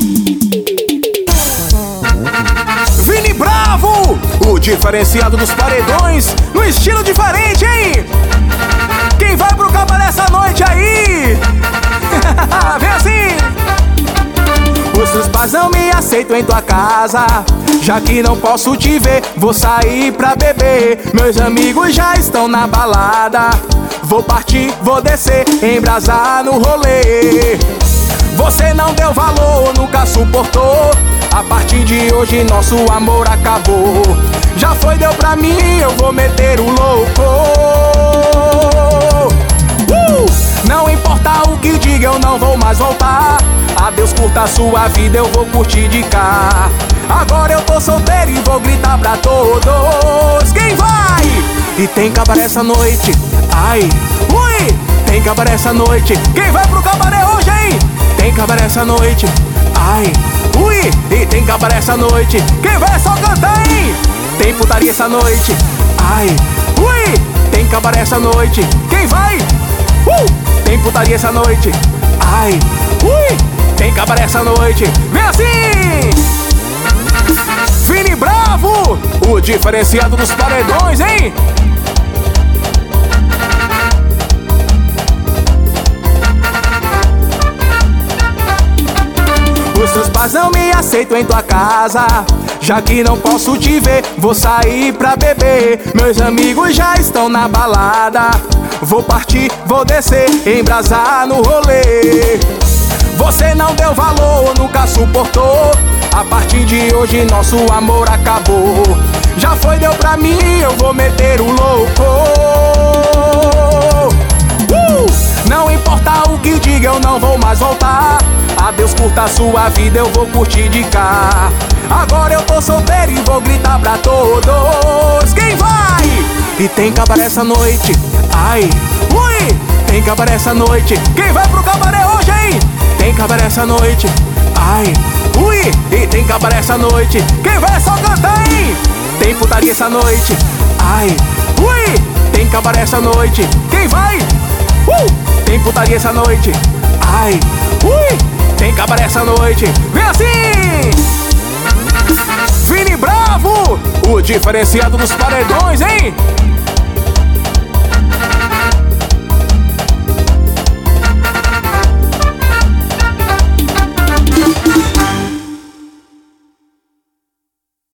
Vini Bravo, o diferenciado dos paredões, no estilo diferente, hein? Quem vai pro cabaré essa noite aí? Vem assim! Os seus pais não me aceitam em tua casa, já que não posso te ver, vou sair pra beber. Meus amigos já estão na balada, vou partir, vou descer, embrasar no rolê. Você não deu valor, nunca suportou, a partir de hoje nosso amor acabou. Já foi, deu pra mim, eu vou meter o louco. Não importa o que diga, eu não vou mais voltar. Adeus, curta a sua vida, eu vou curtir de cá. Agora eu tô solteiro e vou gritar pra todos. Quem vai? E tem cabaré essa noite, ai, ui. Tem cabaré essa noite, quem vai pro cabaré hoje, hein? Tem cabaré essa noite, ai, ui. E tem cabaré essa noite, quem vai é só cantar, hein? Tem putaria essa noite, ai, ui. Tem cabaré essa noite, quem vai? Tem putaria essa noite, ai, ui. Tem cabaré essa noite, vem assim! Vini Bravo, o diferenciado dos paredões, hein? Os teus pais não me aceitam em tua casa, já que não posso te ver, vou sair pra beber. Meus amigos já estão na balada, vou partir, vou descer, embrasar no rolê. Você não deu valor, nunca suportou, a partir de hoje nosso amor acabou. Já foi, deu pra mim, eu vou meter o louco. Não importa o que diga, eu não vou mais voltar. Adeus, curta a sua vida, eu vou curtir de cá. Agora eu tô solteiro e vou gritar pra todos. Quem vai? E tem cabaré essa noite, ai, ui. Tem cabaré essa noite, quem vai pro cabaré hoje, hein? Tem cabaré essa noite, ai, ui. E tem cabaré essa noite, quem vai é só cantar, hein? Tem putaria essa noite, ai, ui. Tem cabaré essa noite, quem vai? Tem putaria essa noite, ai, ui. Tem cabaré essa noite, vem assim! Vini Bravo, o diferenciado dos paredões, hein?